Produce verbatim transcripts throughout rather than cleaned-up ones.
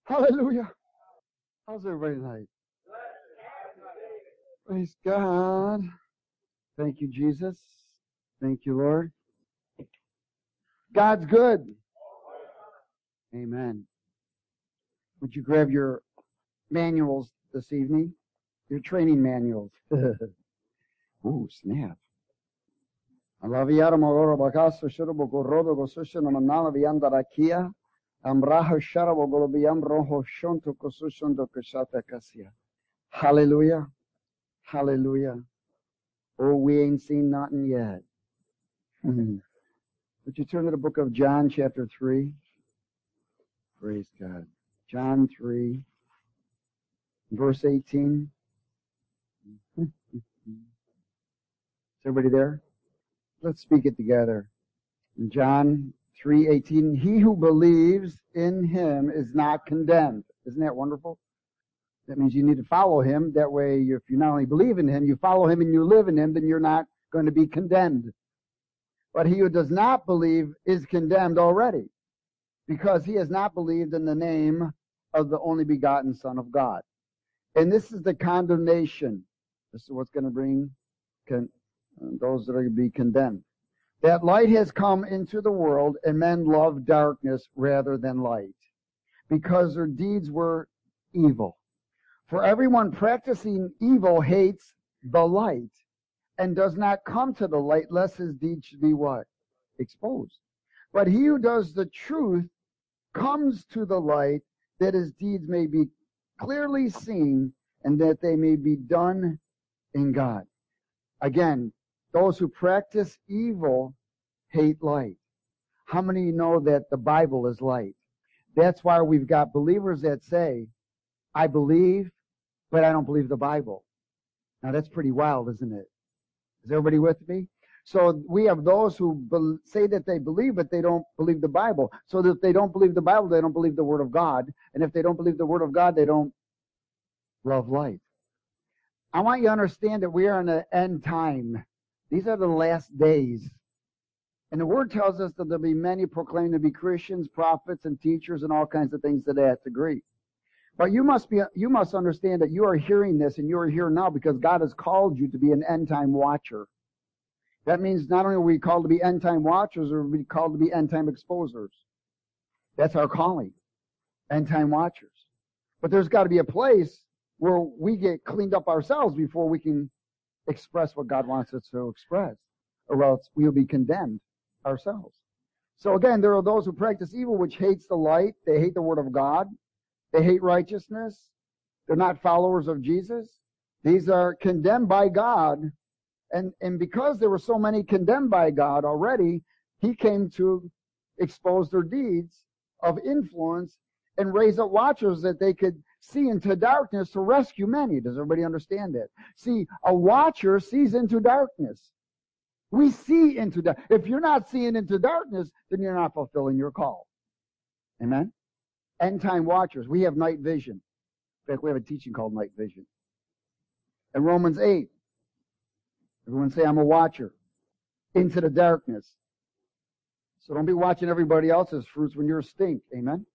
Hallelujah. How's everybody tonight? Praise God. Thank you, Jesus. Thank you, Lord. God's good. Amen. Would you grab your manuals this evening? Your training manuals. Ooh, snap. Alaviaramo bakaso shurbo gorodo gosushono manala viandarakia. Amraho sharabo golobiam roho shonto kosushondo kashata kasia. Hallelujah. Hallelujah. Oh, we ain't seen nothing yet. Would you turn to the book of John, chapter three? Praise God. John three, verse eighteen. Is everybody there? Let's speak it together. In John three eighteen, he who believes in him is not condemned. Isn't that wonderful? That means you need to follow him. That way, if you not only believe in him, you follow him and you live in him, then you're not going to be condemned. But he who does not believe is condemned already, because he has not believed in the name of the only begotten Son of God. And this is the condemnation. This is what's going to bring con- those that are going to be condemned. That light has come into the world, and men love darkness rather than light, because their deeds were evil. For everyone practicing evil hates the light, and does not come to the light, lest his deeds should be what? Exposed. But he who does the truth comes to the light, that his deeds may be clearly seen, and that they may be done in God. Again, those who practice evil hate light. How many of you know that the Bible is light? That's why we've got believers that say, I believe, but I don't believe the Bible. Now that's pretty wild, isn't it? Is everybody with me? So we have those who be- say that they believe, but they don't believe the Bible. So that if they don't believe the Bible, they don't believe the Word of God. And if they don't believe the Word of God, they don't love light. I want you to understand that we are in the end time. These are the last days. And the Word tells us that there'll be many proclaimed to be Christians, prophets, and teachers, and all kinds of things to that degree. But you must be, you must understand that you are hearing this, and you are here now because God has called you to be an end time watcher. That means not only are we called to be end time watchers, or we called to be end time exposers. That's our calling, end time watchers. But there's got to be a place where we get cleaned up ourselves before we can express what God wants us to express, or else we'll be condemned ourselves. So again, there are those who practice evil, which hates the light. They hate the Word of God. They hate righteousness. They're not followers of Jesus. These are condemned by God. And, and because there were so many condemned by God already, he came to expose their deeds of influence and raise up watchers that they could see into darkness to rescue many. Does everybody understand that? See, a watcher sees into darkness. We see into darkness. If you're not seeing into darkness, then you're not fulfilling your call. Amen? End time watchers. We have night vision. In fact, we have a teaching called night vision. In Romans eight, everyone say, I'm a watcher into the darkness. So don't be watching everybody else's fruits when you're stink. Amen?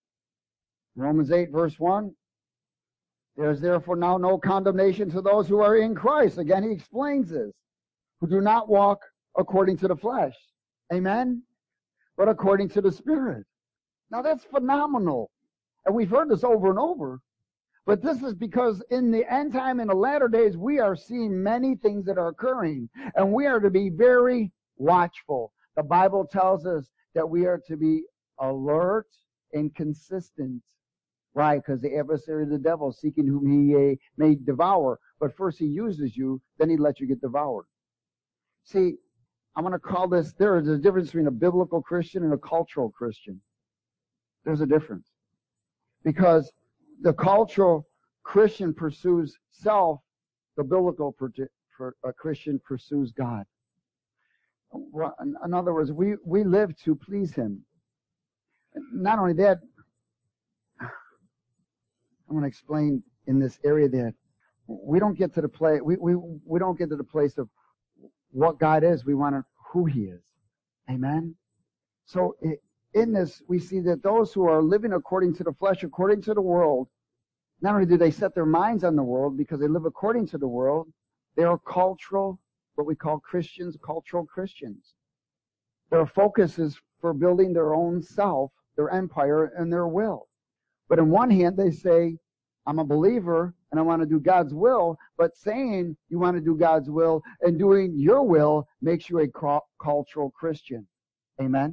Romans eight, verse one. There is therefore now no condemnation to those who are in Christ. Again, he explains this. Who do not walk according to the flesh. Amen? But according to the Spirit. Now that's phenomenal. And we've heard this over and over. But this is because in the end time, in the latter days, we are seeing many things that are occurring. And we are to be very watchful. The Bible tells us that we are to be alert and consistent. Why? Because the adversary of the devil is seeking whom he may devour. But first he uses you, then he lets you get devoured. See, I'm going to call this, there is a difference between a biblical Christian and a cultural Christian. There's a difference. Because the cultural Christian pursues self, the biblical Christian pursues God. In other words, we, we live to please him. Not only that, I'm going to explain in this area that we don't get to the place, we, we, we don't get to the place of what God is. We want to who he is. Amen? So it, in this, we see that those who are living according to the flesh, according to the world, not only do they set their minds on the world because they live according to the world, they are cultural, what we call Christians, cultural Christians. Their focus is for building their own self, their empire, and their will. But on one hand, they say, I'm a believer and I want to do God's will, but saying you want to do God's will and doing your will makes you a cultural Christian. Amen?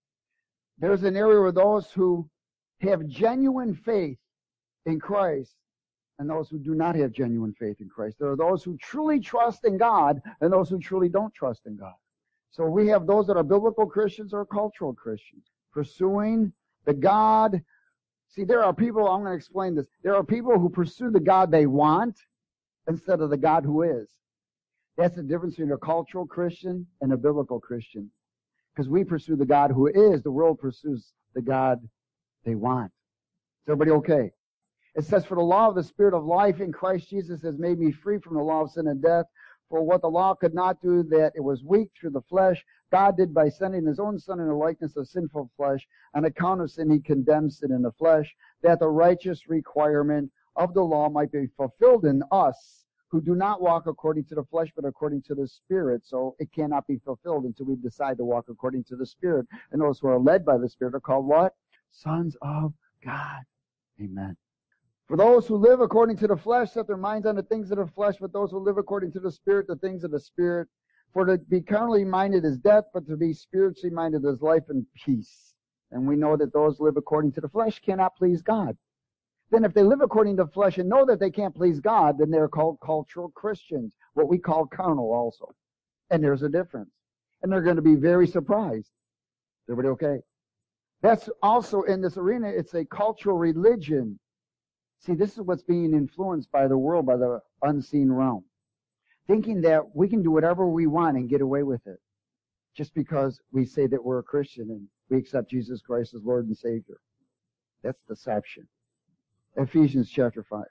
There's an area where those who have genuine faith in Christ and those who do not have genuine faith in Christ. There are those who truly trust in God and those who truly don't trust in God. So we have those that are biblical Christians or cultural Christians, pursuing the God. See, there are people, I'm going to explain this. There are people who pursue the God they want instead of the God who is. That's the difference between a cultural Christian and a biblical Christian. Because we pursue the God who is, the world pursues the God they want. Is everybody okay? It says, for the law of the Spirit of life in Christ Jesus has made me free from the law of sin and death. For what the law could not do, that it was weak through the flesh, God did by sending his own Son in the likeness of sinful flesh. On account of sin, he condemned sin in the flesh, that the righteous requirement of the law might be fulfilled in us, who do not walk according to the flesh, but according to the Spirit. So it cannot be fulfilled until we decide to walk according to the Spirit. And those who are led by the Spirit are called what? Sons of God. Amen. For those who live according to the flesh set their minds on the things of the flesh, but those who live according to the Spirit, the things of the Spirit. For to be carnally minded is death, but to be spiritually minded is life and peace. And we know that those who live according to the flesh cannot please God. Then if they live according to the flesh and know that they can't please God, then they're called cultural Christians, what we call carnal also. And there's a difference. And they're going to be very surprised. Is everybody okay? That's also in this arena, it's a cultural religion. See, this is what's being influenced by the world, by the unseen realm. Thinking that we can do whatever we want and get away with it. Just because we say that we're a Christian and we accept Jesus Christ as Lord and Savior. That's deception. Ephesians chapter five.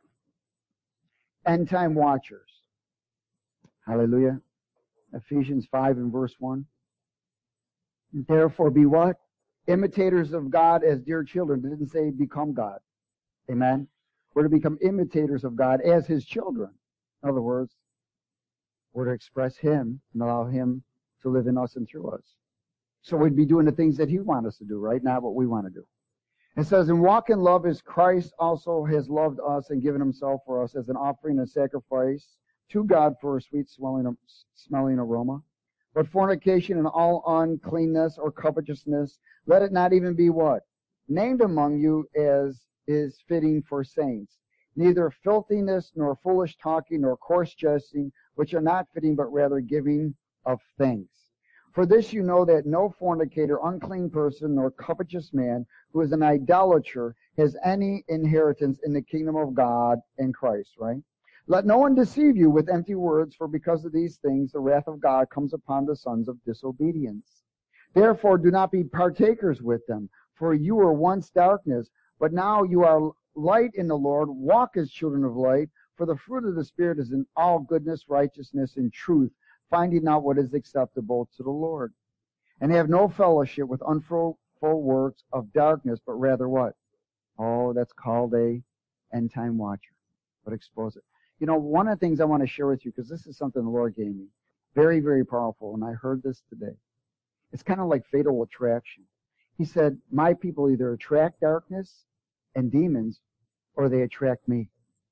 End time watchers. Hallelujah. Ephesians five and verse one. Therefore be what? Imitators of God as dear children. It didn't say become God. Amen. We're to become imitators of God as his children. In other words, we're to express him and allow him to live in us and through us. So we'd be doing the things that he wants us to do, right? Not what we want to do. It says, and walk in love as Christ also has loved us and given himself for us as an offering and sacrifice to God for a sweet smelling, smelling aroma. But fornication and all uncleanness or covetousness, let it not even be what? Named among you as is fitting for saints. Neither filthiness, nor foolish talking, nor coarse jesting, which are not fitting, but rather giving of thanks. For this you know that no fornicator, unclean person, nor covetous man, who is an idolater, has any inheritance in the kingdom of God in Christ, right? Let no one deceive you with empty words, for because of these things the wrath of God comes upon the sons of disobedience. Therefore do not be partakers with them, for you were once darkness, but now you are light in the Lord. Walk as children of light, for the fruit of the Spirit is in all goodness, righteousness, and truth, finding out what is acceptable to the Lord. And have no fellowship with unfruitful works of darkness, but rather what? Oh, that's called a end time watcher. But expose it. You know, one of the things I want to share with you, because this is something the Lord gave me, very, very powerful, and I heard this today. It's kind of like fatal attraction. He said, my people either attract darkness and demons, or they attract me.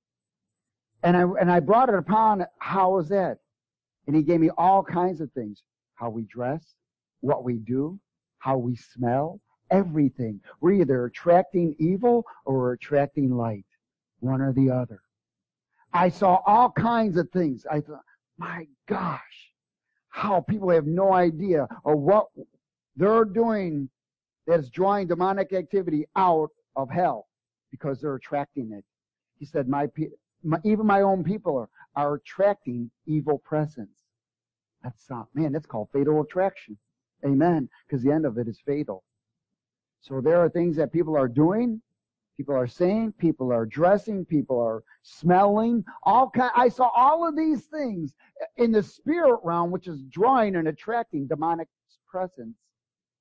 And I and I brought it upon, how is that? And he gave me all kinds of things. How we dress, what we do, how we smell, everything. We're either attracting evil or we're attracting light. One or the other. I saw all kinds of things. I thought, my gosh, how people have no idea of what they're doing that's drawing demonic activity out of hell because they're attracting it. He said, my, my even my own people are, are attracting evil presence. That's not, man, that's called fatal attraction. Amen. Because the end of it is fatal. So there are things that people are doing, people are saying, people are dressing, people are smelling. All kind, I saw all of these things in the spirit realm, which is drawing and attracting demonic presence.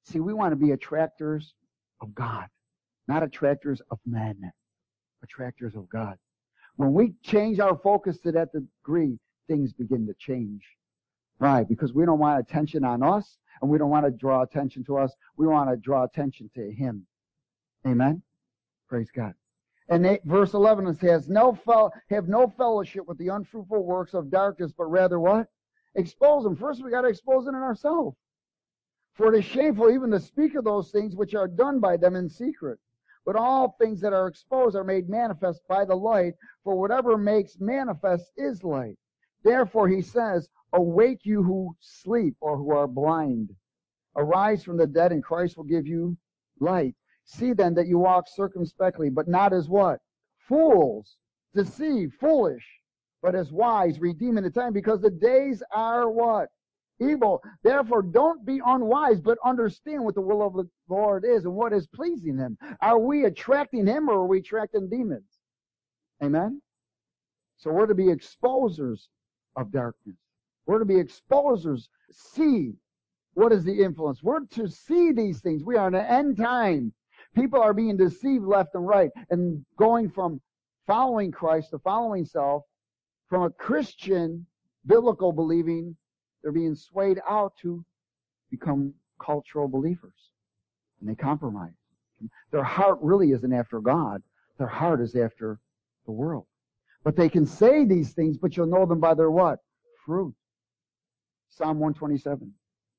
See, we want to be attractors of God, not attractors of men, attractors of God. When we change our focus to that degree, things begin to change. Right? Because we don't want attention on us, and we don't want to draw attention to us. We want to draw attention to Him. Amen? Praise God. And eight, verse eleven, it says, no fel- have no fellowship with the unfruitful works of darkness, but rather what? Expose them. First, we got to expose it in ourselves. For it is shameful even to speak of those things which are done by them in secret. But all things that are exposed are made manifest by the light, for whatever makes manifest is light. Therefore, he says, awake you who sleep or who are blind. Arise from the dead, and Christ will give you light. See then that you walk circumspectly, but not as what? Fools, deceived, foolish, but as wise, redeeming the time, because the days are what? Evil. Therefore, don't be unwise, but understand what the will of the Lord is and what is pleasing Him. Are we attracting Him, or are we attracting demons? Amen? So we're to be exposers of darkness. We're to be exposers. See what is the influence. We're to see these things. We are in an end time. People are being deceived left and right and going from following Christ to following self, from a Christian, biblical believing, they're being swayed out to become cultural believers. And they compromise. Their heart really isn't after God. Their heart is after the world. But they can say these things, but you'll know them by their what? Fruit. Psalm one twenty-seven.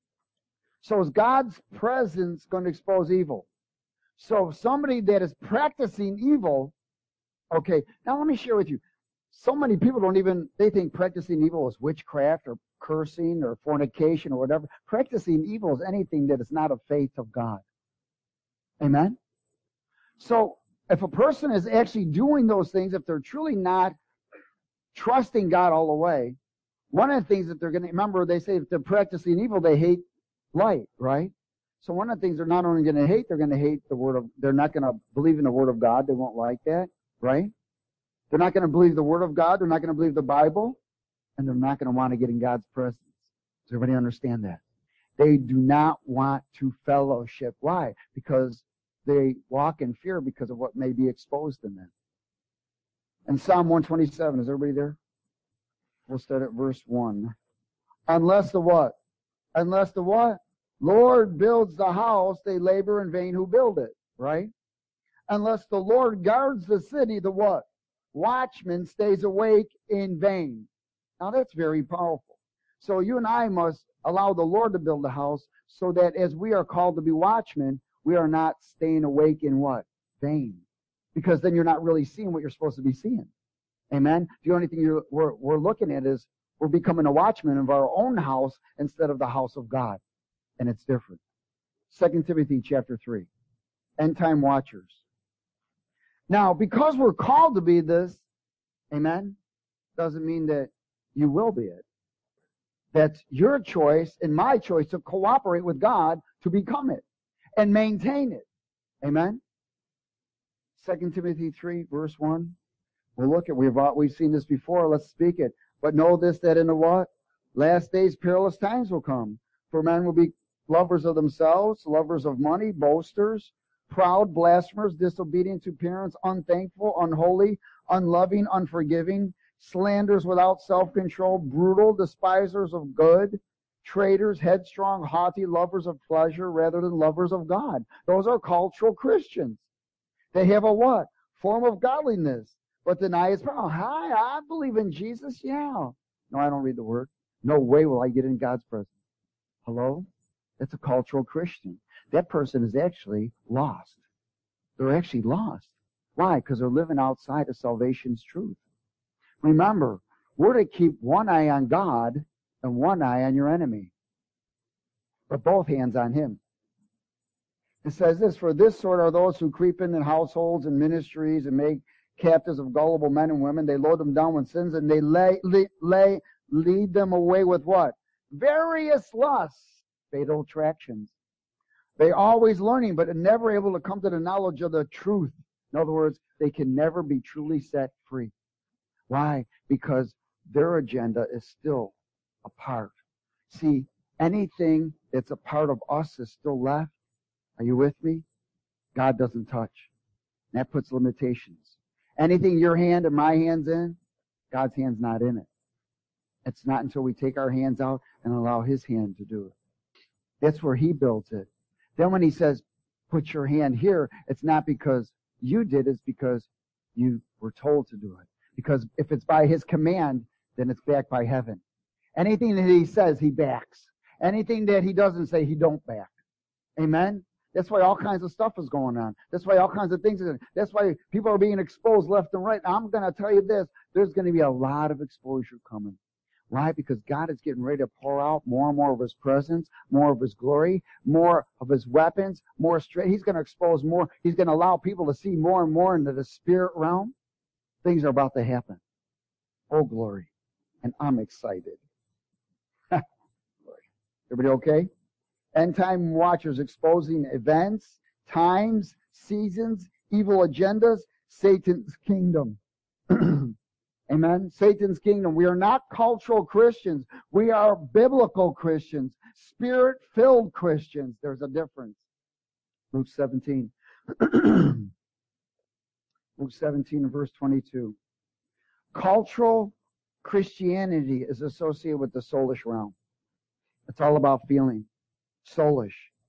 So is God's presence going to expose evil? So somebody that is practicing evil, okay, now let me share with you. So many people don't even, they think practicing evil is witchcraft or cursing or fornication or whatever. Practicing evil is anything that is not of faith of God. Amen? So if a person is actually doing those things, if they're truly not trusting God all the way, one of the things that they're going to, remember they say if they're practicing evil, they hate light, right? So one of the things they're not only going to hate, they're going to hate the word of, they're not going to believe in the word of God. They won't like that, right? They're not going to believe the word of God. They're not going to believe the Bible. And they're not going to want to get in God's presence. Does everybody understand that? They do not want to fellowship. Why? Because they walk in fear because of what may be exposed in them. And Psalm one twenty-seven, is everybody there? We'll start at verse one. Unless the what? Unless the what? Lord builds the house, they labor in vain who build it. Right? Unless the Lord guards the city, the what? Watchman stays awake in vain. Now that's very powerful. So you and I must allow the Lord to build the house so that as we are called to be watchmen, we are not staying awake in what? Vain. Because then you're not really seeing what you're supposed to be seeing. Amen? The only thing you're, we're, we're looking at is we're becoming a watchman of our own house instead of the house of God. And it's different. Second Timothy chapter three. End time watchers. Now, because we're called to be this, amen, doesn't mean that you will be it. That's your choice and my choice to cooperate with God to become it and maintain it. Amen? Second Timothy three, verse one. We'll look at, we've, we've seen this before, let's speak it. But know this, that in the what? Last days perilous times will come. For men will be lovers of themselves, lovers of money, boasters, proud, blasphemers, disobedient to parents, unthankful, unholy, unloving, unforgiving, slanders without self-control, brutal, despisers of good, traitors, headstrong, haughty, lovers of pleasure rather than lovers of God. Those are cultural Christians. They have a what? Form of godliness, but deny its power. Hi, I believe in Jesus, yeah. No, I don't read the word. No way will I get in God's presence. Hello? That's a cultural Christian. That person is actually lost. They're actually lost. Why? Because they're living outside of salvation's truth. Remember, we're to keep one eye on God and one eye on your enemy. But both hands on Him. It says this, for this sort are those who creep in in households and ministries and make captives of gullible men and women. They load them down with sins and they lay, lay, lay, lead them away with what? Various lusts, fatal attractions. They're always learning, but never able to come to the knowledge of the truth. In other words, they can never be truly set free. Why? Because their agenda is still a part. See, anything that's a part of us is still left. Are you with me? God doesn't touch. That puts limitations. Anything your hand and my hand's in, God's hand's not in it. It's not until we take our hands out and allow His hand to do it. That's where He builds it. Then when He says, put your hand here, it's not because you did, it's because you were told to do it. Because if it's by His command, then it's backed by heaven. Anything that He says, He backs. Anything that He doesn't say, He don't back. Amen? That's why all kinds of stuff is going on. That's why all kinds of things are. That's why people are being exposed left and right. I'm going to tell you this. There's going to be a lot of exposure coming. Why? Because God is getting ready to pour out more and more of His presence, more of His glory, more of His weapons, more strength. He's going to expose more. He's going to allow people to see more and more into the spirit realm. Things are about to happen. Oh, glory. And I'm excited. Everybody okay? End time watchers exposing events, times, seasons, evil agendas, Satan's kingdom. Amen? Satan's kingdom. We are not cultural Christians. We are biblical Christians. Spirit-filled Christians. There's a difference. Luke seventeen. Luke seventeen and verse twenty-two. Cultural Christianity is associated with the soulish realm. It's all about feeling. Soulish.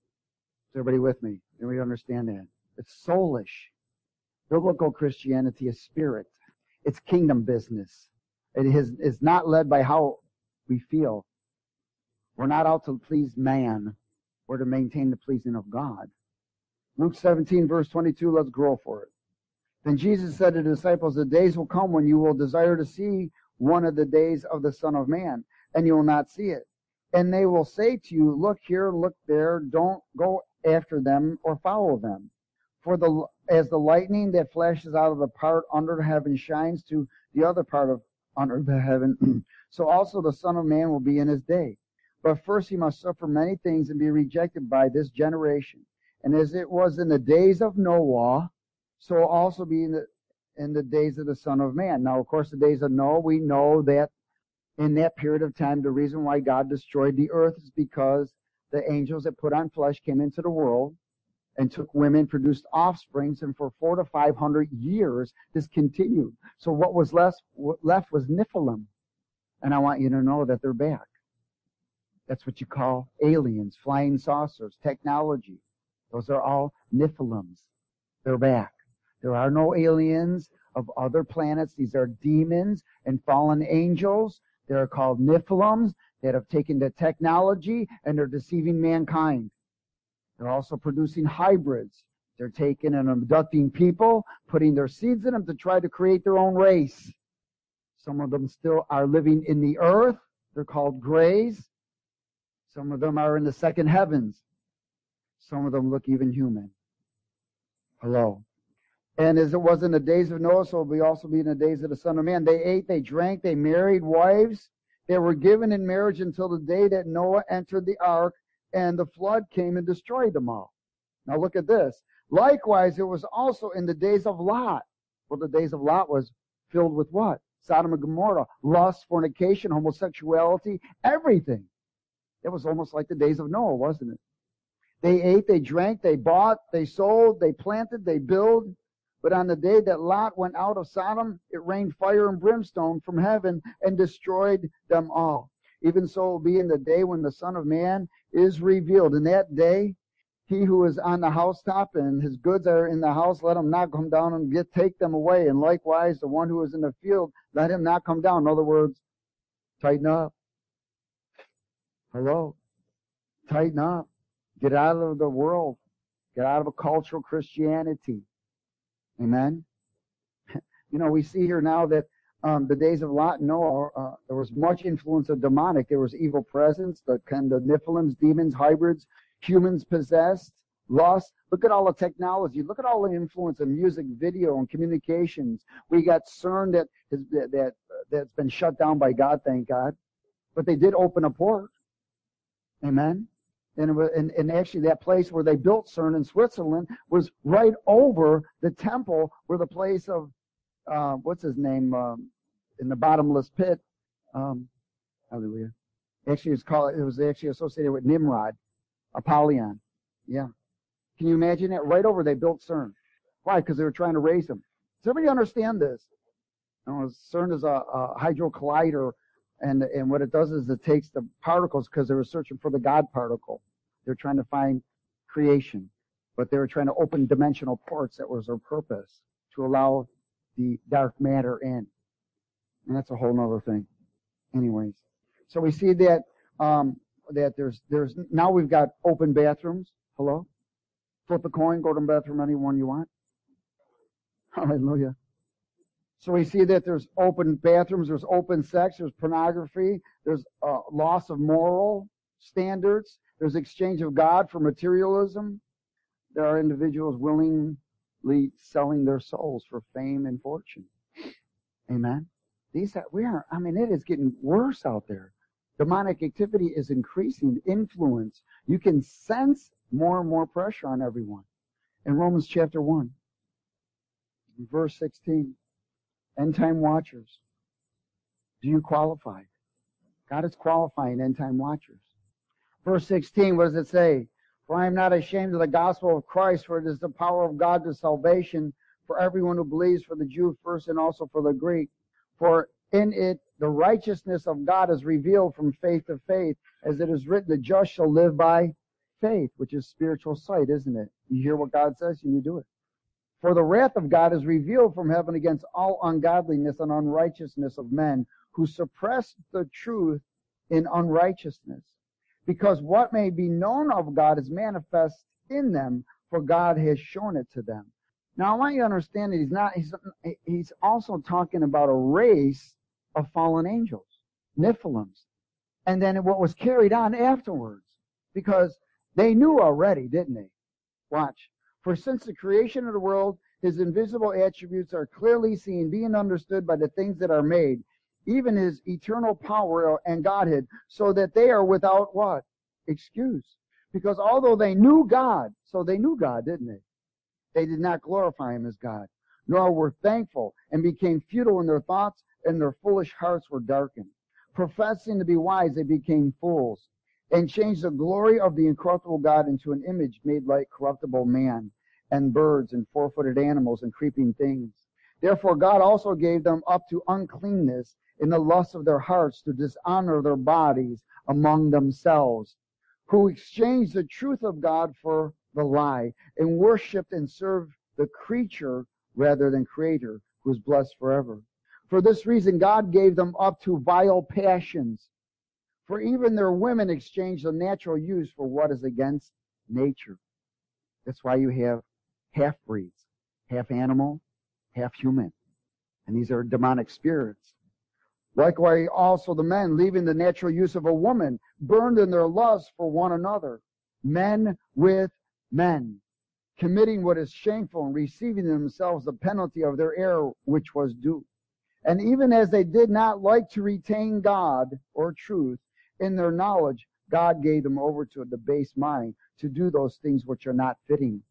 Is everybody with me? Everybody understand that? It's soulish. Biblical Christianity is spirit. It's kingdom business. It is, is not led by how we feel. We're not out to please man. We're to maintain the pleasing of God. Luke seventeen, verse twenty-two, let's grow for it. Then Jesus said to the disciples, the days will come when you will desire to see one of the days of the Son of Man, and you will not see it. And they will say to you, look here, look there, don't go after them or follow them. For the as the lightning that flashes out of the part under heaven shines to the other part of under the heaven, so also the Son of Man will be in His day. But first He must suffer many things and be rejected by this generation. And as it was in the days of Noah, so also be in the, in the days of the Son of Man. Now, of course, the days of Noah, we know that in that period of time, the reason why God destroyed the earth is because the angels that put on flesh came into the world and took women, produced offsprings, and for four to five hundred years, this continued. So what was left, left was Nephilim. And I want you to know that they're back. That's what you call aliens, flying saucers, technology. Those are all Nephilims. They're back. There are no aliens of other planets. These are demons and fallen angels. They're called Nephilims that have taken the technology and they're deceiving mankind. They're also producing hybrids. They're taking and abducting people, putting their seeds in them to try to create their own race. Some of them still are living in the earth. They're called grays. Some of them are in the second heavens. Some of them look even human. Hello. And as it was in the days of Noah, so it will also be in the days of the Son of Man. They ate, they drank, they married wives. They were given in marriage until the day that Noah entered the ark, and the flood came and destroyed them all. Now look at this. Likewise, it was also in the days of Lot. Well, the days of Lot was filled with what? Sodom and Gomorrah. Lust, fornication, homosexuality, everything. It was almost like the days of Noah, wasn't it? They ate, they drank, they bought, they sold, they planted, they built. But on the day that Lot went out of Sodom, it rained fire and brimstone from heaven and destroyed them all. Even so it will be in the day when the Son of Man is revealed. In that day, he who is on the housetop and his goods are in the house, let him not come down and get take them away. And likewise, the one who is in the field, let him not come down. In other words, tighten up. Hello? Tighten up. Get out of the world. Get out of a cultural Christianity. Amen? You know, we see here now that um, the days of Lot and Noah, uh, there was much influence of demonic. There was evil presence, the kind of Nephilims, demons, hybrids, humans possessed, lust. Look at all the technology. Look at all the influence of music, video, and communications. We got CERN that, is, that, that, that's been shut down by God, thank God. But they did open a port. Amen? And, it was, and, and actually that place where they built CERN in Switzerland was right over the temple where the place of, uh, what's his name, um, in the bottomless pit. Um, hallelujah. Actually, it's called, it was actually associated with Nimrod, Apollyon. Yeah. Can you imagine that? Right over, they built CERN. Why? Because they were trying to raise them. Does everybody understand this? You know, CERN is a, a hydro collider, and and what it does is it takes the particles, because they were searching for the God particle. They're trying to find creation, but they were trying to open dimensional ports. That was their purpose, to allow the dark matter in. And that's a whole nother thing. Anyways, so we see that um, that there's there's now we've got open bathrooms. Hello, flip a coin, go to the bathroom, anyone you want. Hallelujah. So we see that there's open bathrooms, there's open sex, there's pornography, there's uh, loss of moral standards, there's exchange of God for materialism. There are individuals willingly selling their souls for fame and fortune. Amen. These are, we are, I mean, it is getting worse out there. Demonic activity is increasing, influence. You can sense more and more pressure on everyone. In Romans chapter one, verse sixteen, end time watchers. Do you qualify? God is qualifying end time watchers. Verse sixteen, what does it say? For I am not ashamed of the gospel of Christ, for it is the power of God to salvation for everyone who believes, for the Jew first and also for the Greek. For in it the righteousness of God is revealed from faith to faith, as it is written, the just shall live by faith, which is spiritual sight, isn't it? You hear what God says and you do it. For the wrath of God is revealed from heaven against all ungodliness and unrighteousness of men who suppress the truth in unrighteousness. Because what may be known of God is manifest in them, for God has shown it to them. Now I want you to understand that he's not, he's, he's also talking about a race of fallen angels, Nephilims. And then what was carried on afterwards. Because they knew already, didn't they? Watch. For since the creation of the world, his invisible attributes are clearly seen, being understood by the things that are made, even his eternal power and Godhead, so that they are without what? Excuse. Because although they knew God, so they knew God, didn't they? They did not glorify him as God, nor were thankful, and became futile in their thoughts, and their foolish hearts were darkened. Professing to be wise, they became fools, and changed the glory of the incorruptible God into an image made like corruptible man, and birds, and four-footed animals, and creeping things. Therefore God also gave them up to uncleanness in the lust of their hearts, to dishonor their bodies among themselves, who exchanged the truth of God for the lie, and worshipped and served the creature rather than Creator, who is blessed forever. For this reason God gave them up to vile passions. For even their women exchange the natural use for what is against nature. That's why you have half-breeds, half animal, half human. And these are demonic spirits. Likewise also the men, leaving the natural use of a woman, burned in their lust for one another. Men with men, committing what is shameful and receiving themselves the penalty of their error which was due. And even as they did not like to retain God or truth in their knowledge, God gave them over to a debased mind to do those things which are not fitting,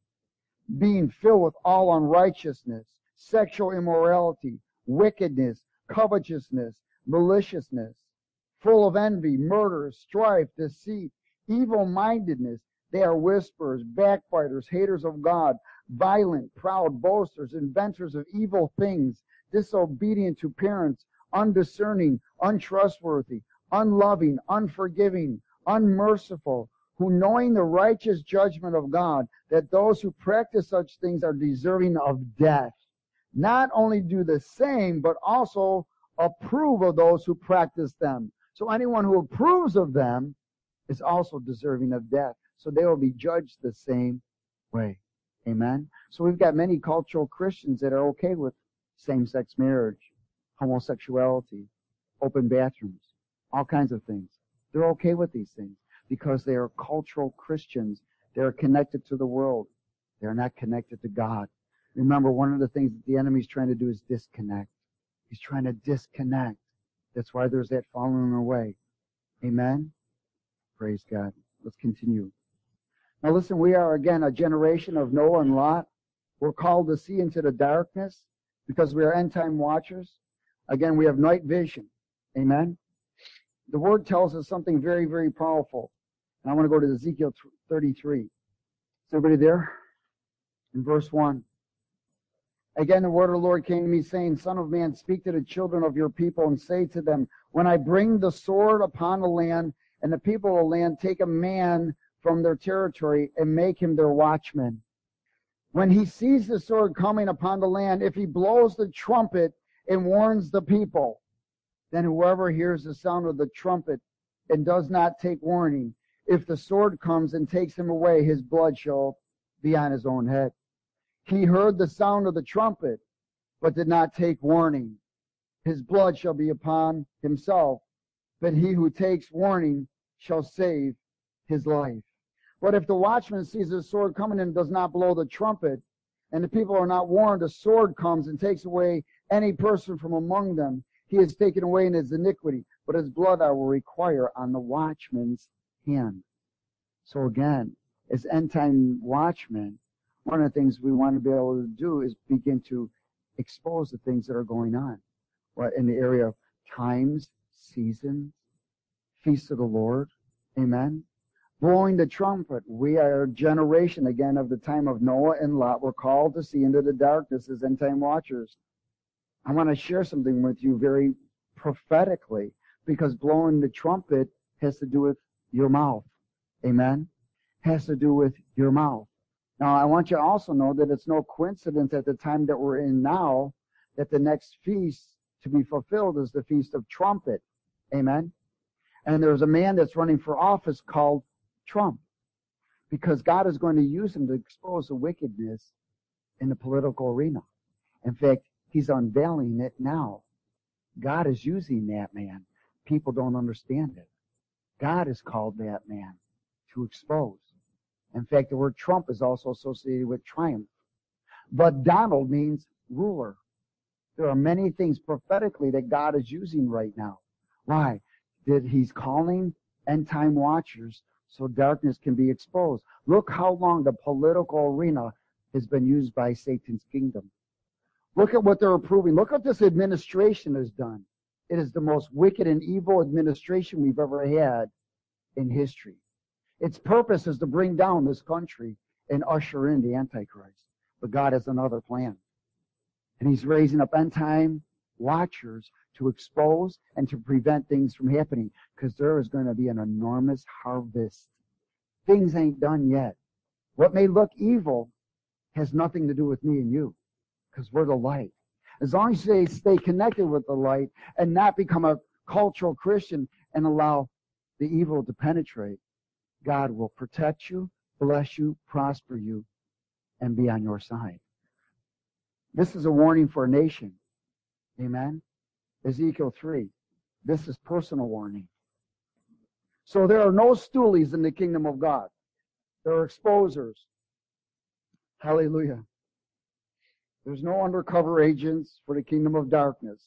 being filled with all unrighteousness, sexual immorality, wickedness, covetousness, maliciousness, full of envy, murder, strife, deceit, evil-mindedness. They are whisperers, backbiters, haters of God, violent, proud, boasters, inventors of evil things, disobedient to parents, undiscerning, untrustworthy, unloving, unforgiving, unmerciful, who knowing the righteous judgment of God, that those who practice such things are deserving of death, not only do the same, but also approve of those who practice them. So anyone who approves of them is also deserving of death. So they will be judged the same way. Amen? So we've got many cultural Christians that are okay with same-sex marriage, homosexuality, open bathrooms, all kinds of things. They're okay with these things because they are cultural Christians. They're connected to the world. They're not connected to God. Remember, one of the things that the enemy's trying to do is disconnect. He's trying to disconnect. That's why there's that falling away. Amen? Praise God. Let's continue. Now listen, we are again a generation of Noah and Lot. We're called to see into the darkness because we are end-time watchers. Again, we have night vision. Amen? The Word tells us something very, very powerful. And I want to go to Ezekiel thirty-three. Is everybody there? In verse one, again, the word of the Lord came to me, saying, Son of man, speak to the children of your people and say to them, when I bring the sword upon the land, and the people of the land take a man from their territory and make him their watchman. When he sees the sword coming upon the land, if he blows the trumpet and warns the people, then whoever hears the sound of the trumpet and does not take warning, if the sword comes and takes him away, his blood shall be on his own head. He heard the sound of the trumpet, but did not take warning. His blood shall be upon himself, but he who takes warning shall save his life. But if the watchman sees the sword coming and does not blow the trumpet, and the people are not warned, a sword comes and takes away any person from among them, he is taken away in his iniquity, but his blood I will require on the watchman's hand. So again, as end-time watchmen, one of the things we want to be able to do is begin to expose the things that are going on. What in the area of times, seasons, feasts of the Lord, amen. Blowing the trumpet, we are a generation again of the time of Noah and Lot. We're called to see into the darkness as end-time watchers. I want to share something with you very prophetically, because blowing the trumpet has to do with your mouth, amen. Has to do with your mouth. Now, I want you to also know that it's no coincidence at the time that we're in now that the next feast to be fulfilled is the Feast of Trumpet. Amen? And there's a man that's running for office called Trump, because God is going to use him to expose the wickedness in the political arena. In fact, he's unveiling it now. God is using that man. People don't understand it. God has called that man to expose. In fact, the word Trump is also associated with triumph. But Donald means ruler. There are many things prophetically that God is using right now. Why? That he's calling end-time watchers so darkness can be exposed. Look how long the political arena has been used by Satan's kingdom. Look at what they're approving. Look what this administration has done. It is the most wicked and evil administration we've ever had in history. Its purpose is to bring down this country and usher in the Antichrist. But God has another plan. And he's raising up end-time watchers to expose and to prevent things from happening, because there is going to be an enormous harvest. Things ain't done yet. What may look evil has nothing to do with me and you, because we're the light. As long as they stay connected with the light and not become a cultural Christian and allow the evil to penetrate, God will protect you, bless you, prosper you, and be on your side. This is a warning for a nation. Amen? Ezekiel three. This is personal warning. So there are no stoolies in the kingdom of God. There are exposers. Hallelujah. There's no undercover agents for the kingdom of darkness.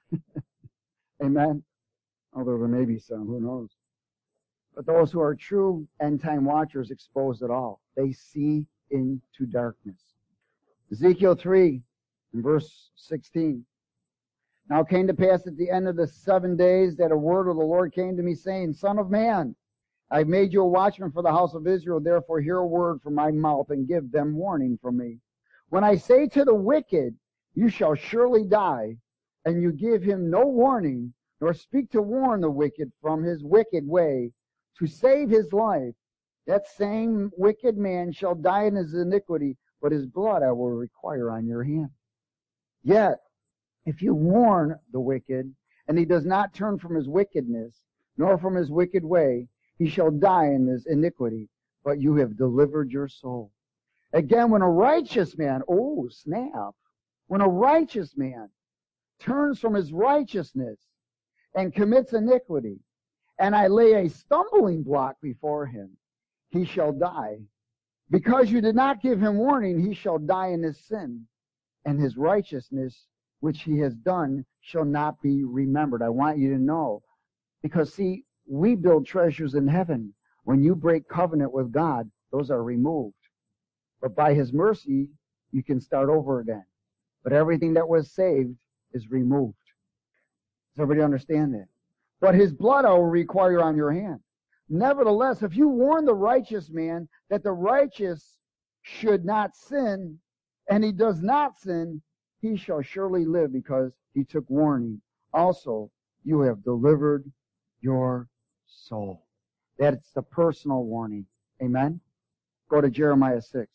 Amen? Although there may be some, who knows? But those who are true end-time watchers expose it all. They see into darkness. Ezekiel three, in verse sixteen. Now it came to pass at the end of the seven days that a word of the Lord came to me, saying, Son of man, I've made you a watchman for the house of Israel. Therefore hear a word from my mouth and give them warning from me. When I say to the wicked, you shall surely die, and you give him no warning, nor speak to warn the wicked from his wicked way, to save his life, that same wicked man shall die in his iniquity, but his blood I will require on your hand. Yet, if you warn the wicked, and he does not turn from his wickedness, nor from his wicked way, he shall die in his iniquity, but you have delivered your soul. Again, when a righteous man, oh, snap, when a righteous man turns from his righteousness and commits iniquity, and I lay a stumbling block before him, he shall die. Because you did not give him warning, he shall die in his sin, and his righteousness which he has done shall not be remembered. I want you to know. Because, see, we build treasures in heaven. When you break covenant with God, those are removed. But by his mercy, you can start over again. But everything that was saved is removed. Does everybody understand that? But his blood I will require on your hand. Nevertheless, if you warn the righteous man that the righteous should not sin, and he does not sin, he shall surely live because he took warning. Also, you have delivered your soul. That's the personal warning. Amen? Go to Jeremiah six.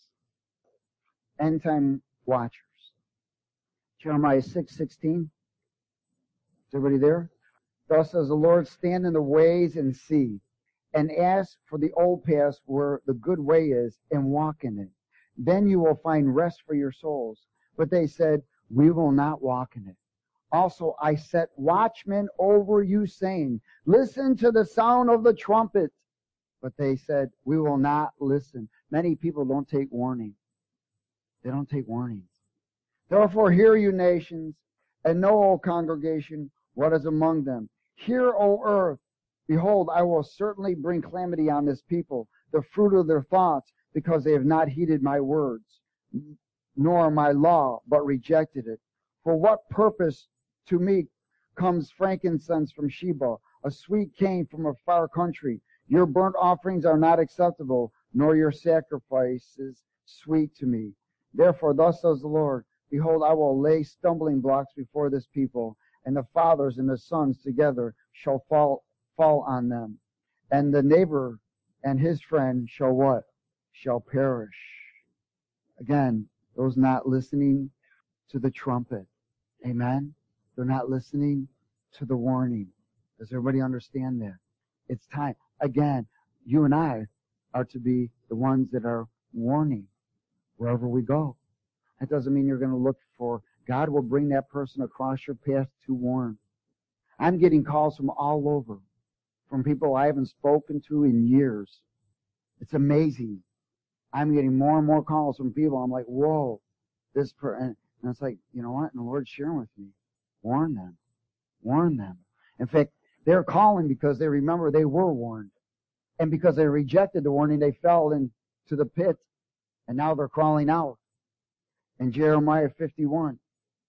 End time watchers. Jeremiah six sixteen. Is everybody there? Thus says the Lord, stand in the ways and see, and ask for the old paths where the good way is, and walk in it. Then you will find rest for your souls. But they said, we will not walk in it. Also, I set watchmen over you, saying, listen to the sound of the trumpet. But they said, we will not listen. Many people don't take warning. They don't take warnings. Therefore, hear, you nations, and know, O congregation, what is among them. Hear, O earth, behold, I will certainly bring calamity on this people, the fruit of their thoughts, because they have not heeded my words, nor my law, but rejected it. For what purpose to me comes frankincense from Sheba, a sweet cane from a far country? Your burnt offerings are not acceptable, nor your sacrifices sweet to me. Therefore, thus says the Lord, behold, I will lay stumbling blocks before this people, and the fathers and the sons together shall fall fall on them. And the neighbor and his friend shall what? Shall perish. Again, those not listening to the trumpet. Amen? They're not listening to the warning. Does everybody understand that? It's time. Again, you and I are to be the ones that are warning wherever we go. That doesn't mean you're going to look for, God will bring that person across your path to warn. I'm getting calls from all over, from people I haven't spoken to in years. It's amazing. I'm getting more and more calls from people. I'm like, whoa, this per, and, and it's like, you know what? And the Lord's sharing with me. Warn them. Warn them. In fact, they're calling because they remember they were warned. And because they rejected the warning, they fell into the pit. And now they're crawling out. In Jeremiah fifty-one.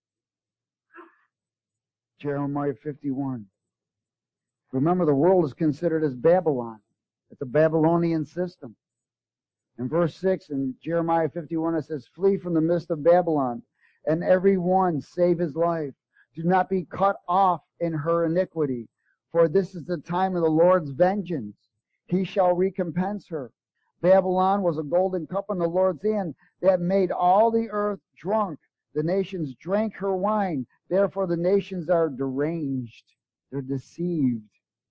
Jeremiah fifty-one. Remember, the world is considered as Babylon. It's a Babylonian system. In verse six, in Jeremiah fifty-one, it says, flee from the midst of Babylon, and every one save his life. Do not be cut off in her iniquity, for this is the time of the Lord's vengeance. He shall recompense her. Babylon was a golden cup in the Lord's hand that made all the earth drunk. The nations drank her wine. Therefore the nations are deranged. They're deceived.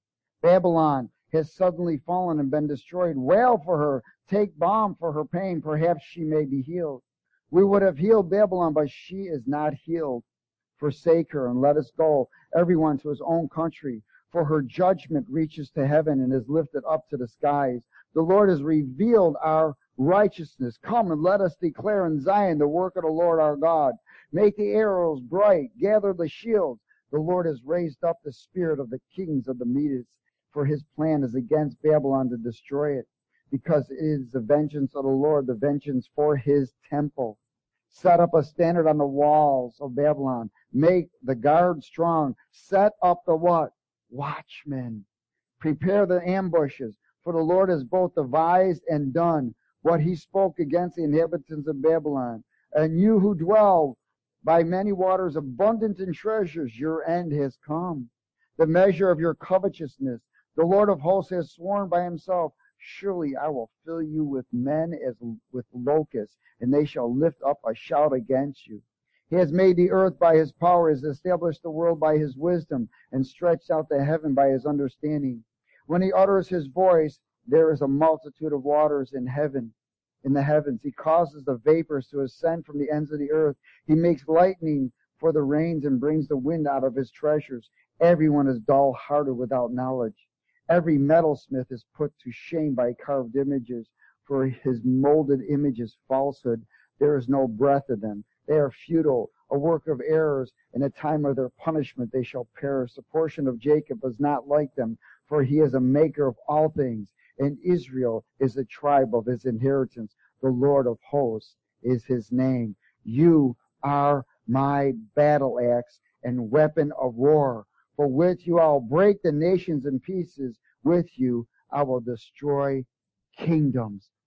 Babylon has suddenly fallen and been destroyed. Wail for her. Take balm for her pain. Perhaps she may be healed. We would have healed Babylon, but she is not healed. Forsake her and let us go, everyone to his own country. For her judgment reaches to heaven and is lifted up to the skies. The Lord has revealed our righteousness. Come and let us declare in Zion the work of the Lord our God. Make the arrows bright. Gather the shields. The Lord has raised up the spirit of the kings of the Medes, for his plan is against Babylon to destroy it, because it is the vengeance of the Lord, the vengeance for his temple. Set up a standard on the walls of Babylon. Make the guard strong. Set up the what? Watchmen. Prepare the ambushes, for the Lord has both devised and done what he spoke against the inhabitants of Babylon. And you who dwell by many waters, abundant in treasures, your end has come. The measure of your covetousness, the Lord of hosts has sworn by himself, surely I will fill you with men as with locusts, and they shall lift up a shout against you. He has made the earth by his power, has established the world by his wisdom, and stretched out the heaven by his understanding. When he utters his voice, there is a multitude of waters in heaven, in the heavens. He causes the vapors to ascend from the ends of the earth. He makes lightning for the rains and brings the wind out of his treasures. Everyone is dull-hearted without knowledge. Every metalsmith is put to shame by carved images, for his molded image is falsehood. There is no breath in them. They are futile, a work of errors. In the time of their punishment they shall perish. The portion of Jacob is not like them, for he is a maker of all things, and Israel is the tribe of his inheritance. The Lord of hosts is his name. You are my battle axe and weapon of war. For with you I will break the nations in pieces. With you I will destroy kingdoms.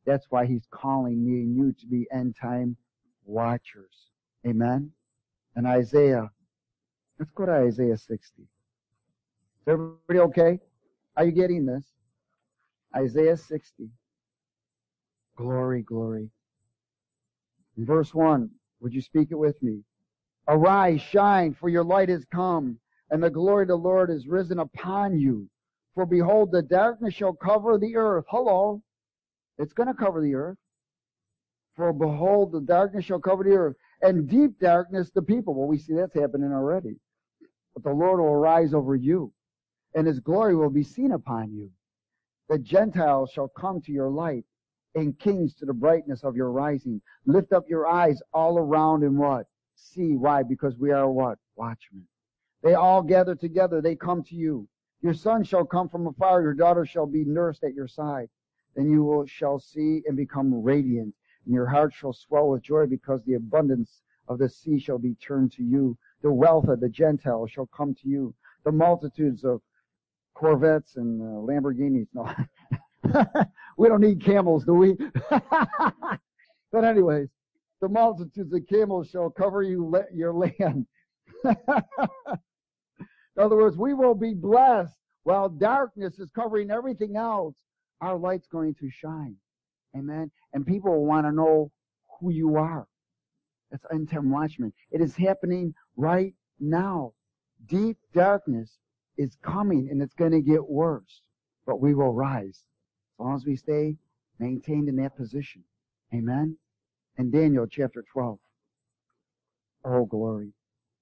That's why he's calling me and you to be end time watchers. Amen? And Isaiah, let's go to Isaiah sixty. Is everybody okay? Are you getting this? Isaiah sixty. Glory, glory. In verse one, would you speak it with me? Arise, shine, for your light is come, and the glory of the Lord is risen upon you. For behold, the darkness shall cover the earth. Hello. It's going to cover the earth. For behold, the darkness shall cover the earth, and deep darkness the people. Well, we see that's happening already. But the Lord will arise over you, and his glory will be seen upon you. The Gentiles shall come to your light, and kings to the brightness of your rising. Lift up your eyes all around and what? See. Why? Because we are what? Watchmen. They all gather together. They come to you. Your son shall come from afar. Your daughter shall be nursed at your side. Then you will, shall see and become radiant, and your heart shall swell with joy, because the abundance of the sea shall be turned to you. The wealth of the Gentiles shall come to you. The multitudes of Corvettes and uh, Lamborghinis. No, we don't need camels, do we? But anyways, the multitudes of camels shall cover you your land. In other words, we will be blessed while darkness is covering everything else. Our light's going to shine. Amen. And people will want to know who you are. That's end time watchman. It is happening right now. Deep darkness is coming, and it's going to get worse. But we will rise as long as we stay maintained in that position. Amen. And Daniel chapter twelve. Oh, glory.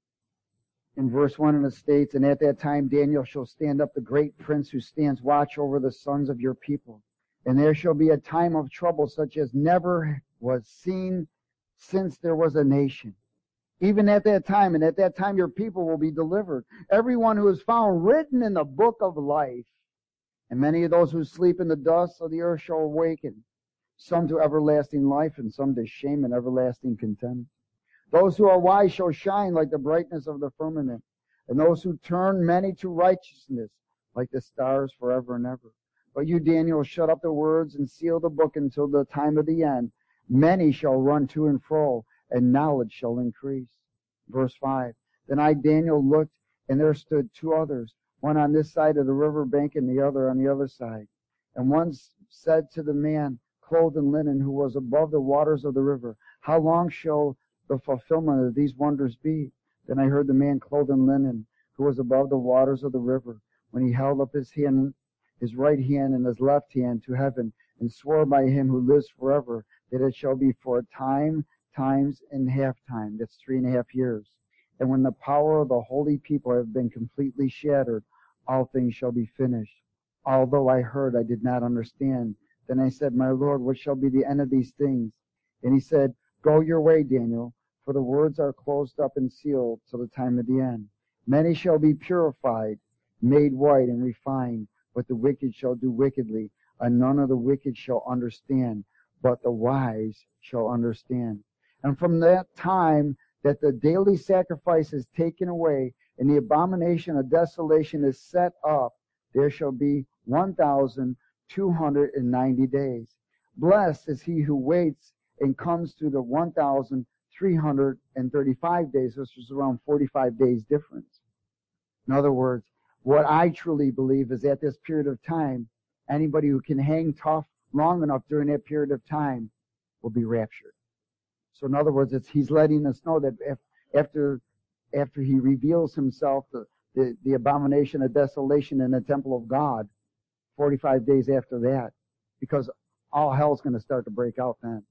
In verse one, it states, and at that time Daniel shall stand up, the great prince who stands watch over the sons of your people. And there shall be a time of trouble such as never was seen since there was a nation. Even at that time, and at that time your people will be delivered. Everyone who is found written in the book of life. And many of those who sleep in the dust of the earth shall awaken. Some to everlasting life, and some to shame and everlasting contempt. Those who are wise shall shine like the brightness of the firmament, and those who turn many to righteousness like the stars forever and ever. But you, Daniel, shut up the words and seal the book until the time of the end. Many shall run to and fro, and knowledge shall increase. Verse five. Then I, Daniel, looked, and there stood two others, one on this side of the river bank and the other on the other side. And one said to the man clothed in linen who was above the waters of the river, how long shall the fulfillment of these wonders be? Then I heard the man clothed in linen, who was above the waters of the river, when he held up his hand, his right hand and his left hand to heaven, and swore by him who lives forever, that it shall be for a time, times, and half time. That's three and a half years. And when the power of the holy people have been completely shattered, all things shall be finished. Although I heard, I did not understand. Then I said, my Lord, what shall be the end of these things? And he said, go your way, Daniel, for the words are closed up and sealed till the time of the end. Many shall be purified, made white and refined, but the wicked shall do wickedly, and none of the wicked shall understand, but the wise shall understand. And from that time that the daily sacrifice is taken away, and the abomination of desolation is set up, there shall be one thousand two hundred ninety days. Blessed is he who waits and comes to the one thousand three hundred thirty-five days, which is around forty-five days difference. In other words, what I truly believe is at this period of time, anybody who can hang tough long enough during that period of time will be raptured. So in other words, it's, he's letting us know that if, after after he reveals himself, the, the, the abomination of desolation in the temple of God, forty-five days after that, because all hell's going to start to break out then.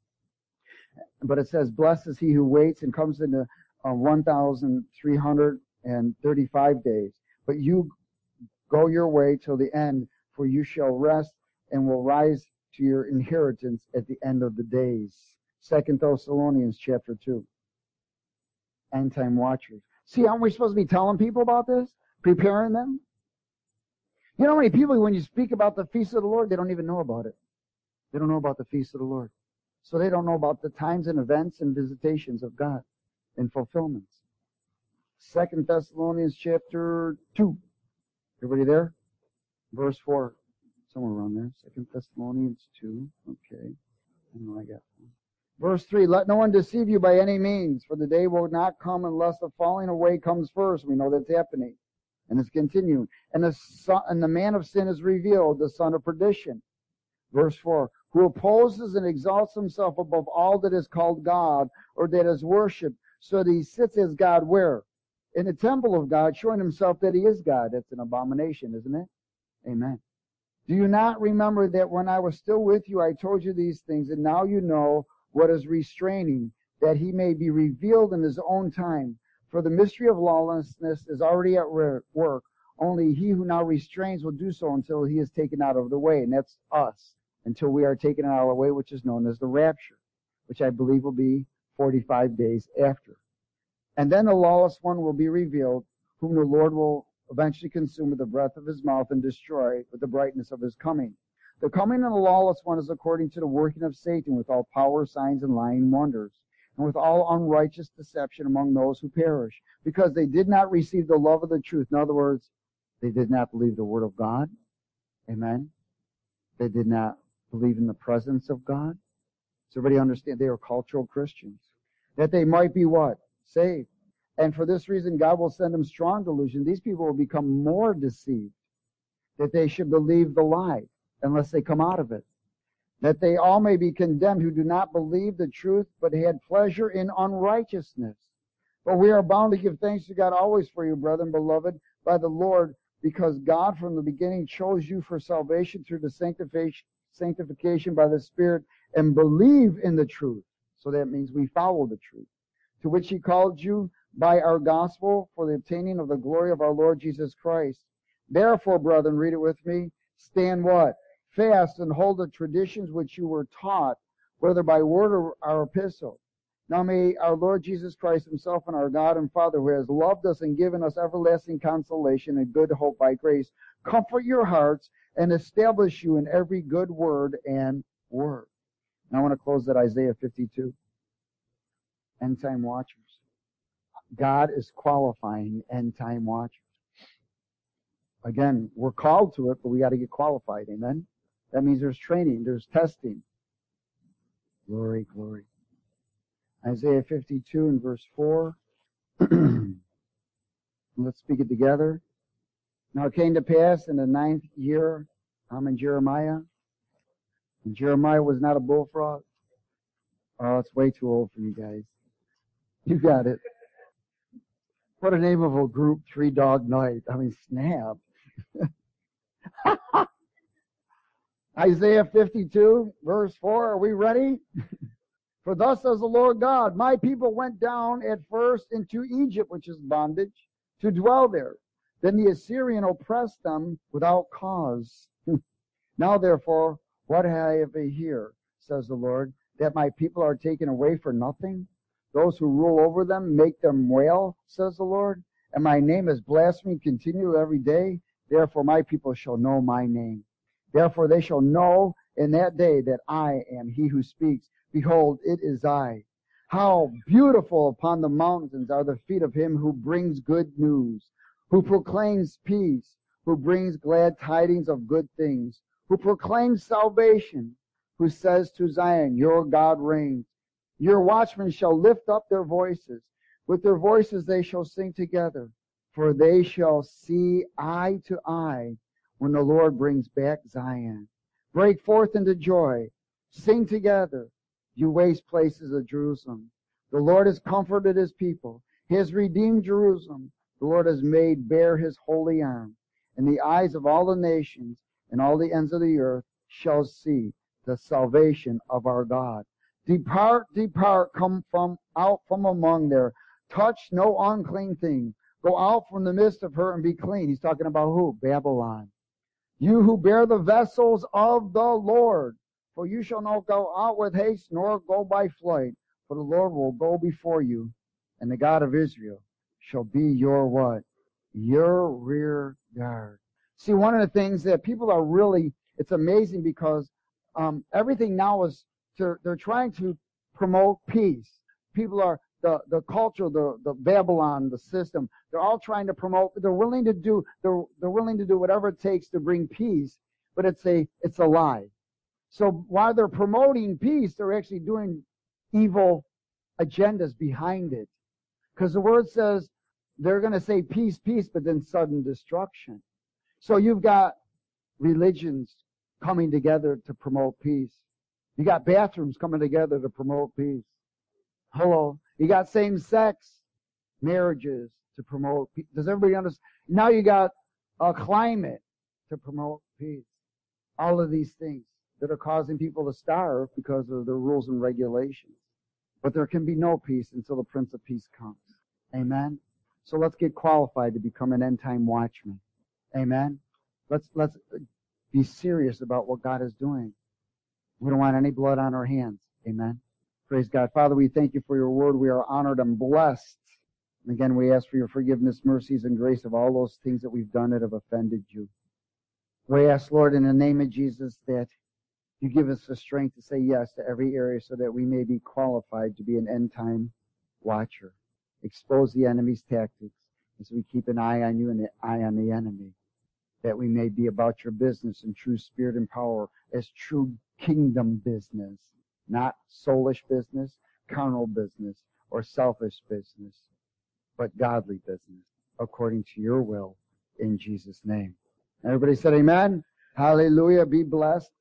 But it says, blessed is he who waits and comes into uh, one thousand three hundred thirty-five days. But you go your way till the end, for you shall rest and will rise to your inheritance at the end of the days. Second Thessalonians chapter two. End time watchers. See, aren't we supposed to be telling people about this? Preparing them? You know how many people, when you speak about the feast of the Lord, they don't even know about it. They don't know about the feast of the Lord. So they don't know about the times and events and visitations of God and fulfillments. Second Thessalonians chapter two. Everybody there? Verse four. Somewhere around there. Second Thessalonians two. Okay. I know I got one. Verse three, let no one deceive you by any means, for the day will not come unless the falling away comes first. We know that's happening. And it's continuing. And the son, and the man of sin is revealed, the son of perdition. Verse four, who opposes and exalts himself above all that is called God or that is worshipped, so that he sits as God where? In the temple of God, showing himself that he is God. That's an abomination, isn't it? Amen. Do you not remember that when I was still with you, I told you these things, and now you know what is restraining, that he may be revealed in his own time? For the mystery of lawlessness is already at work. Only he who now restrains will do so until he is taken out of the way. And that's us, until we are taken out of the way, which is known as the rapture, which I believe will be forty-five days after. And then the lawless one will be revealed, whom the Lord will eventually consume with the breath of his mouth and destroy with the brightness of his coming. The coming of the lawless one is according to the working of Satan, with all power, signs, and lying wonders, and with all unrighteous deception among those who perish, because they did not receive the love of the truth. In other words, they did not believe the word of God. Amen. They did not believe in the presence of God. Does everybody understand? They were cultural Christians. That they might be what? Saved. And for this reason, God will send them strong delusion. These people will become more deceived, that they should believe the lie, unless they come out of it. That they all may be condemned who do not believe the truth, but had pleasure in unrighteousness. But we are bound to give thanks to God always for you, brethren, beloved, by the Lord, because God from the beginning chose you for salvation through the sanctification, sanctification by the Spirit, and believe in the truth. So that means we follow the truth, to which he called you by our gospel for the obtaining of the glory of our Lord Jesus Christ. Therefore, brethren, read it with me, stand what? Fast and hold the traditions which you were taught, whether by word or our epistle. Now may our Lord Jesus Christ himself and our God and Father, who has loved us and given us everlasting consolation and good hope by grace, comfort your hearts and establish you in every good word and word. And I want to close at Isaiah fifty-two. End time watchers. God is qualifying end time watchers. Again, we're called to it, but we got to get qualified. Amen? That means there's training, there's testing. Glory, glory. Isaiah fifty-two and verse four. Let's speak it together. Now it came to pass in the ninth year, I'm in Jeremiah, and Jeremiah was not a bullfrog. Oh, it's way too old for you guys. You got it. What a name of a group, Three Dog Night. I mean, snap. Isaiah fifty-two, verse four. Are we ready? For thus says the Lord God, my people went down at first into Egypt, which is bondage, to dwell there. Then the Assyrian oppressed them without cause. Now therefore, what have I here, says the Lord, that my people are taken away for nothing? Those who rule over them make them wail, says the Lord, and my name is blasphemed continually every day. Therefore my people shall know my name. Therefore they shall know in that day that I am he who speaks. Behold, it is I. How beautiful upon the mountains are the feet of him who brings good news, who proclaims peace, who brings glad tidings of good things, who proclaims salvation, who says to Zion, your God reigns. Your watchmen shall lift up their voices. With their voices they shall sing together, for they shall see eye to eye when the Lord brings back Zion. Break forth into joy. Sing together, you waste places of Jerusalem. The Lord has comforted his people. He has redeemed Jerusalem. The Lord has made bare his holy arm. And the eyes of all the nations and all the ends of the earth shall see the salvation of our God. Depart, depart, come from out from among there. Touch no unclean thing. Go out from the midst of her and be clean. He's talking about who? Babylon. You who bear the vessels of the Lord. For you shall not go out with haste, nor go by flight. For the Lord will go before you, and the God of Israel shall be your what? Your rear guard. See, one of the things that people are really, it's amazing because um, everything now is, to, they're trying to promote peace. People are, the, the culture, the, the Babylon, the system, they're all trying to promote, they're willing to do, they're, they're willing to do whatever it takes to bring peace, but it's a, it's a lie. So while they're promoting peace, they're actually doing evil agendas behind it. Because the word says they're going to say peace, peace, but then sudden destruction. So you've got religions coming together to promote peace. You got bathrooms coming together to promote peace. Hello. You got same-sex marriages to promote peace. Does everybody understand? Now you got a climate to promote peace. All of these things that are causing people to starve because of the rules and regulations. But there can be no peace until the Prince of Peace comes. Amen? So let's get qualified to become an end-time watchman. Amen? Let's, let's be serious about what God is doing. We don't want any blood on our hands. Amen? Praise God. Father, we thank you for your word. We are honored and blessed. And again, we ask for your forgiveness, mercies, and grace of all those things that we've done that have offended you. We ask, Lord, in the name of Jesus, that you give us the strength to say yes to every area so that we may be qualified to be an end-time watcher. Expose the enemy's tactics as we keep an eye on you and an eye on the enemy, that we may be about your business in true spirit and power as true kingdom business, not soulish business, carnal business, or selfish business, but godly business, according to your will, in Jesus' name. Everybody said amen. Hallelujah. Be blessed.